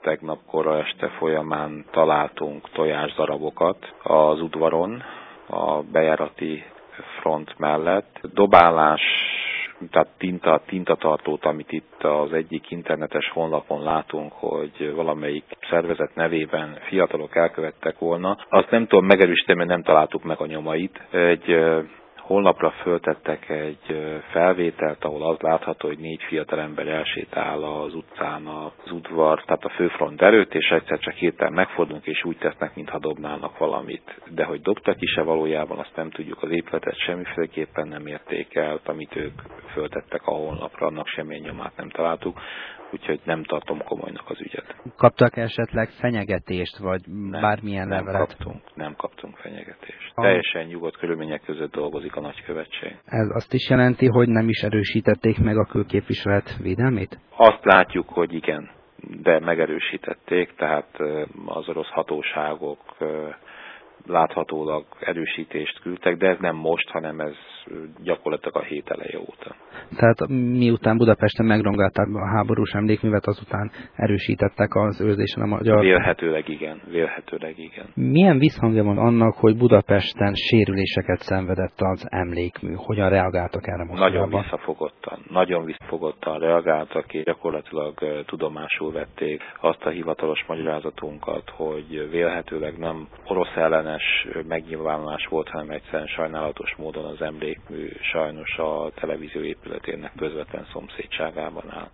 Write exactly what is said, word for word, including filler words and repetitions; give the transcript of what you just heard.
tegnap kora este folyamán találtunk tojásdarabokat az udvaron, a bejárati front mellett. Dobálás, tehát tinta, tintatartót, amit itt az egyik internetes honlapon látunk, hogy valamelyik szervezet nevében fiatalok elkövettek volna. Azt nem tudom megerősíteni, mert nem találtuk meg a nyomait. Egy honlapra föltettek egy felvételt, ahol az látható, hogy négy fiatalember elsétál az utcán az udvar, tehát a főfront előtt, és egyszer csak hirtelen megfordulunk, és úgy tesznek, mintha dobnának valamit. De hogy dobtak is-e valójában, azt nem tudjuk. Az épületet semmiféleképpen nem értékelt, amit ők föltettek a honlapra, annak semmilyen nyomát nem találtuk, úgyhogy nem tartom komolynak az ügyet. Kaptak esetleg fenyegetést, vagy nem, bármilyen nem levelet? Kaptunk, nem kaptunk fenyegetést. A... Teljesen nyugodt körülmények között dolgozik a nagykövetség. Ez azt is jelenti, hogy nem is erősítették meg a külképviselet védelmét? Azt látjuk, hogy igen, de megerősítették, tehát az orosz hatóságok láthatólag erősítést küldtek, de ez nem most, hanem ez gyakorlatilag a hét eleje óta. Tehát miután Budapesten megrongálták a háborús emlékművet, azután erősítettek az őrzésen a magyar... Vélhetőleg igen, vélhetőleg igen. Milyen visszhangja van annak, hogy Budapesten sérüléseket szenvedett az emlékmű? Hogyan reagáltak erre most? Nagyon visszafogottan, nagyon visszafogottan reagáltak, és gyakorlatilag tudomásul vették azt a hivatalos magyarázatunkat, hogy vélhetőleg nem orosz ellenes megnyilvánulás volt, hanem egyszerűen sajnálatos módon az emlékmű sajnos a televízió épületének közvetlen szomszédságában áll.